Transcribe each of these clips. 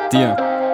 دیم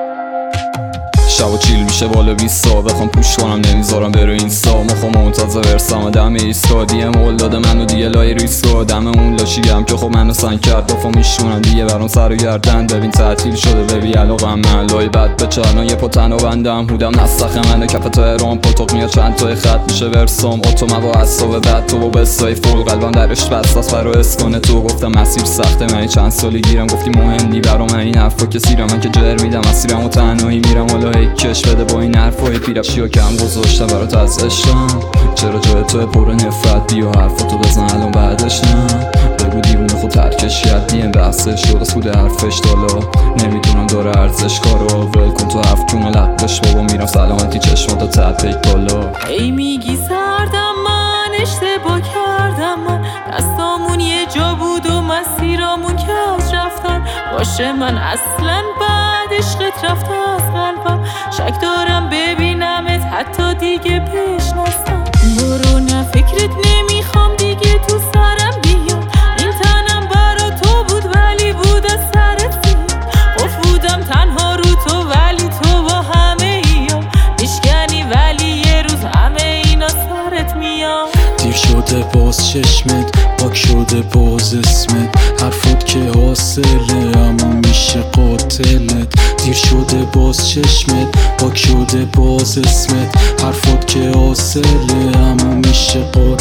شب و چیل میشه بالا 20 بخوام پوش کنم نمیذارم بره اینستا مخو منتظر ورسم دم ایستا دیم قول داده منو دیگه لای ریسکا دم اون لاشیگم که خب منو سنگ کرد بافا میشونم دیگه برام سر و گردن ببین تعطیل شده ببین علاقم من لای بد به چرنا یه پتنو بندم هودم نسخه منه کف تهران پاتوق میاد چند تای خط میشه ورسام اتوما با اصاب بد تو با بستای فول قلبم درش بساس فرو اسکنه تو گفتم مسیر سخته من چند سالی گیرم گفتی مهم نی برام این حرفا که سیرم من که جر میدم مسیرمو تنهایی میرم والا کش بده با این حرفای پیرم چیو کم گذاشتم برات از عشقم چرا جای تو پر نفرت بیا حرفاتو بزن الان بعدش نه بگو دیوونه خود ترکش کرد دیم بحثش شد از خود حرفش دالا نمیدونم داره ارزش کارو ول کن تو حرف کونه لقش بابا میرم سلامتی چشماتو تپیک بالا ای میگی سردم من اشتباه کردم من دستامون یه جا بود و مسیرامون که از رفتن باشه من اصلا بعد عشقت رفت از قلبم شک دارم ببینمت حتی دیگه پیش نستم برو نه فکرت نمیخوام دیگه تو سرم بیاد این تنم برا تو بود ولی بود از سرت زیاد قف بودم تنها رو تو ولی تو با همه ایا میشکنی ولی یه روز همه اینا سرت میاد دیر شده باز چشمت پاک شده باز اسمت حرفات که حاصله اما میشه قاتلت دیر شده باز چشمت پاک شده باز اسمت حرفات که حاصله اما میشه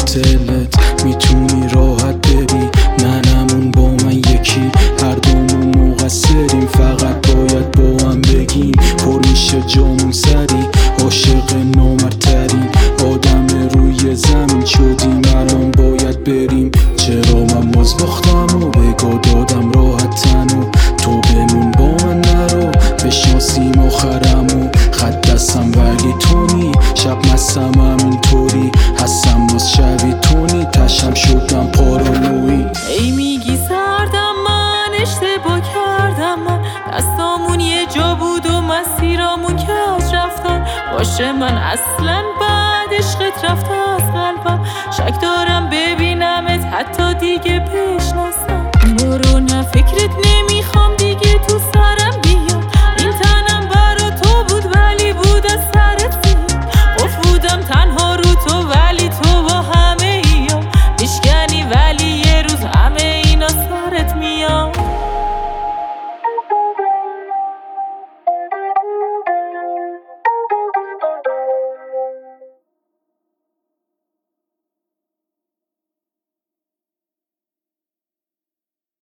قاتلت میتونی راحت ببین منمون با من یکی هر دومون مقصریم فقط باید با هم بگیم پر میشه جامون سری عاشق نامرترین آدم روی زمین شدیم الان باید بریم چرا من باز باختم و بگاه دادم راحتن و تو بمون با من نرو بشناسیم آخرم و خط دستم ولی تونی شب مستم همینطوری هستم باز شبی تونی تشم شدم پارانوی ای میگی سردم من اشتباه کردم من دستامون یه جا بود و مسیرامون که از رفتن باشه من اصلا بعد عشقت رفت از قلبم شک دارم ببینمت حتی دیگه پیش نستم برو نه فکرت نمیخوام دیگه تو سرم